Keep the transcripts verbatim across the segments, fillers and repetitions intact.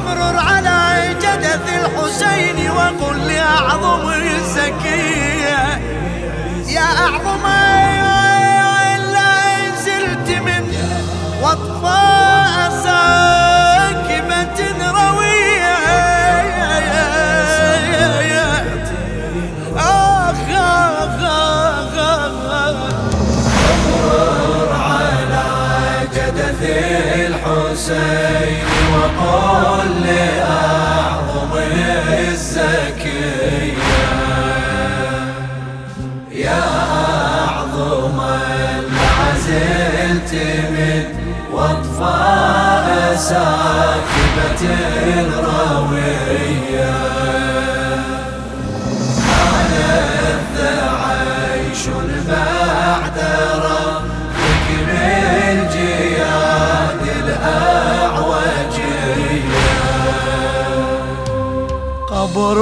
امرر على جدث الحسين وقل لأعظم الزكية يا أعظم لا زلت من وطفاء ساكبة روية آخ آخ آخ امرر على جدث الحسين وقل لأعظم الزكية يا أعظم العزلت من وطفاء ساكبة روية ألذ عيش بعد ربك من جياد الأعوجية قبر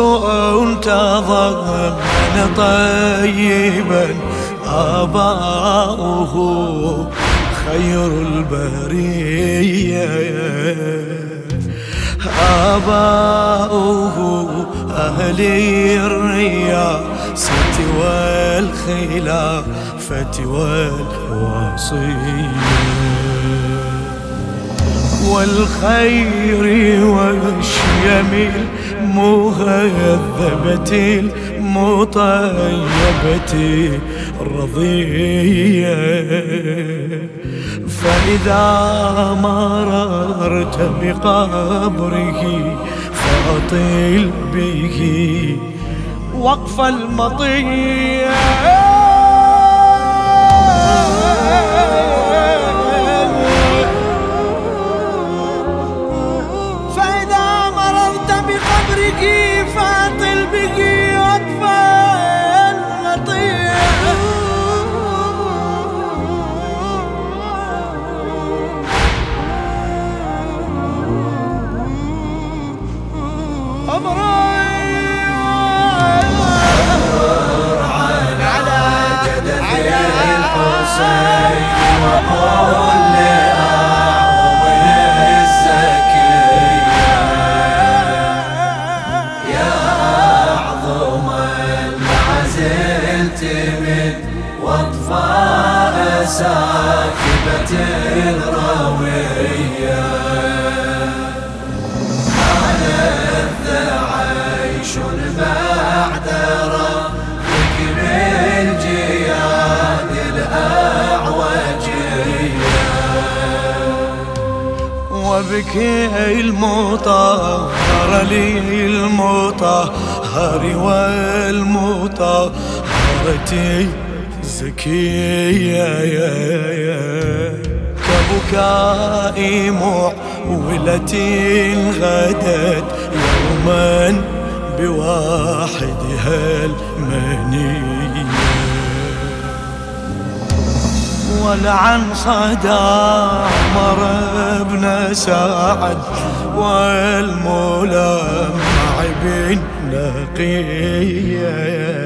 تضمن طيبا آباؤه خير البرية آباؤه أهل الرياسة والخلافة والوصية والخير والشيم المهذبة المطيبة الرضية فإذا مررت بقبره فأطل به وقف المطية فاطل به وقف المطية امرر على جدث الحسين وقل لأعظم الزكية يا أعظم العزلت من وطفاء ساكبة روية ألذ عيش بعد ربك من جياد الأعوجية وبك المطهر لي المطهر والمطهرة زكية كبكاء معولة غدت يوما بواحدها المنية ولعن صدى عمر بن سعد والملمع بن نقية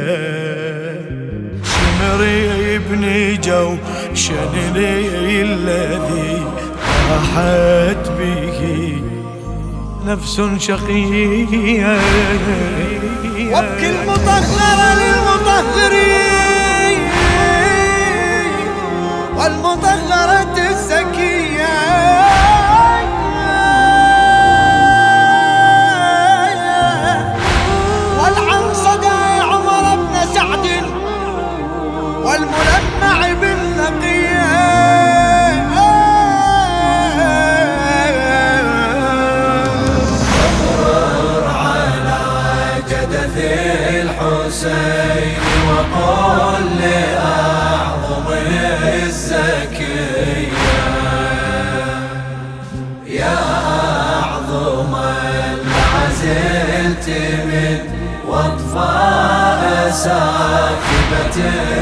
شمر بن جوشن الذي راحت به نفس شقية وابكي المطهر للمطهرين والمطهرة الزكية والعن صدى عمر بن سعد والملمع بالنقية امرر على جدث الحسين وقل لأعظم الزكية يا أعظم العزلت من وطفاء ساكبة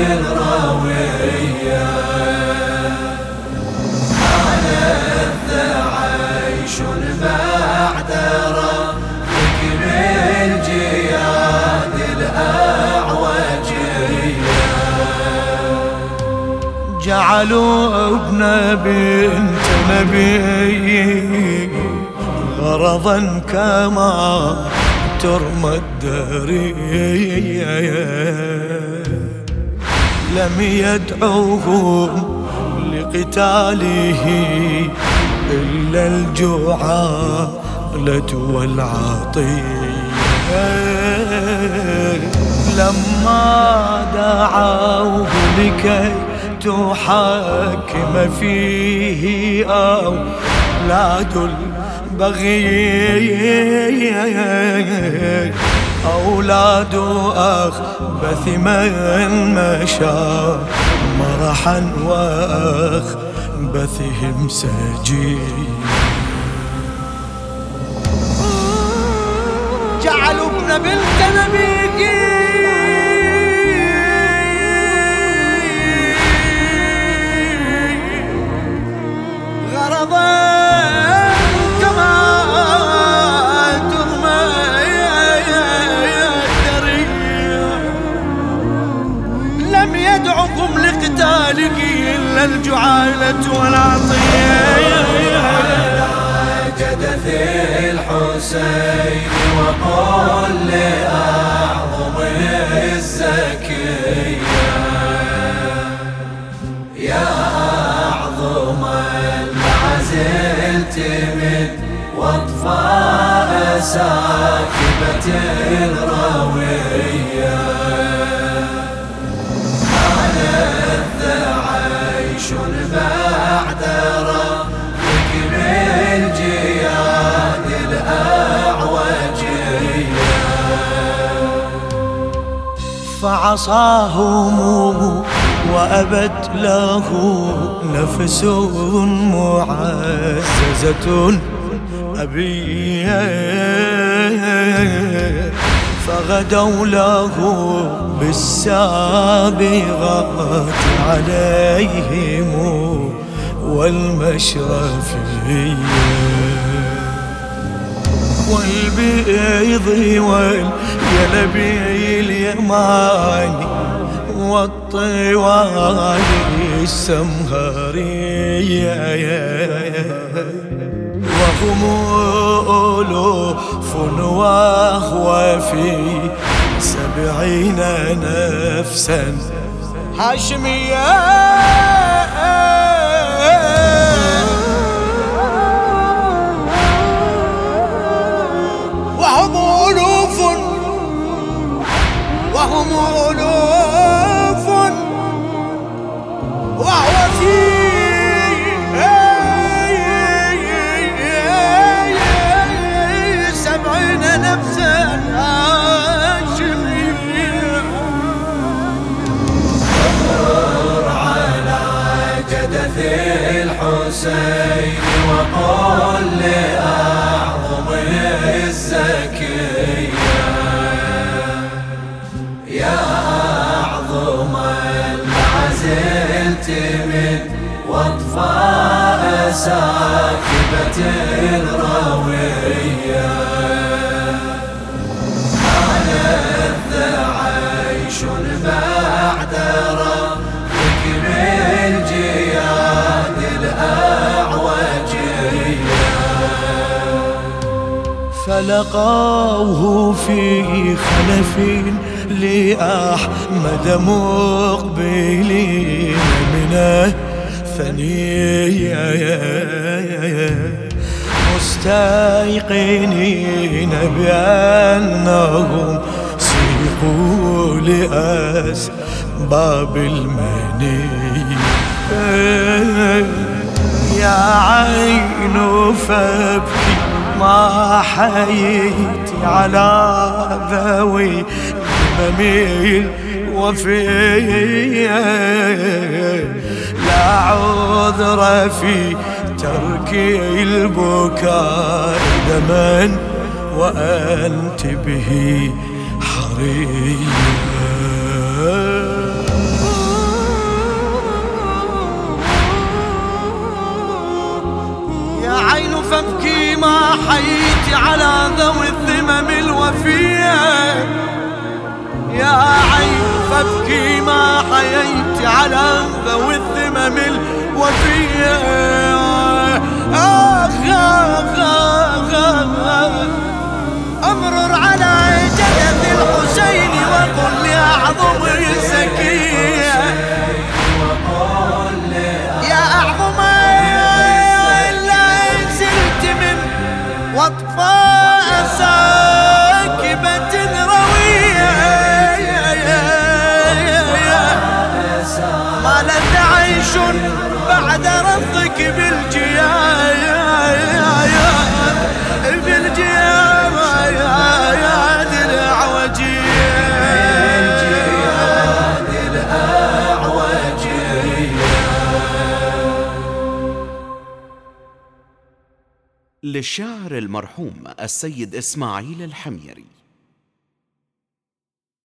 روية ألذ عيش بعد ربك من جياد الأعوجية جعلوا ابن بنت نبي غرضا كما ترمى الدرية. لم يدعوهم لقتاله إلا الجعالة والعطية. لما دعوه لكي تحاكم فيه أولاد البغي، أولاد أخبث من مشى مرحا وأخبثهم سجي. جعلوا ابن بنت نبيه غرضا كما ترمى الدرية. لم يدعكم لقتالك إلا الجعالة والعطية. جدث الحسين وقل لأعظم الزكية، يا أعظم المعزلت من واطفاء ساكبة الروية. أنا عيش بعد ربك بالجياد الأعوجية. فعصاهم وأبت له نفس معززة أبيه، فغدوا له بالسابغات عليهم والمشرفية. والبيض واليلبي اليماني والطوال السمهرية، وهم ألوف وهو في سبعين نفسا هاشمية. وهم ألوف وهم ألوف وهو في سبعين نفسا هاشمية. انظر على جدث الحسين وقل لأعظم الزكية، يا أعظم المعزلت من واطفاء ساكبة الروية. أنا عيش بعد ربك بالجياد الأعوجية. فلقوه في خلف لأحمد مقبلين من الثنية، مستيقنين بأنهم سيقوا لأسباب المنية. يا عين فابكي ما حييت على ذوي الهمم الوفية. لا عذر في ترك البكاء دما وأنت به حرية. يا عين فابكي ما حييت على ذوي الذمم الوفية. يا عين فابكي ما حييت على ذوي الذمم الوفية. آخ آخ آخ ما لذ عيش بعد رفضك بالجياد بالجياد الأعوجية. للشاعر المرحوم السيد إسماعيل الحميري.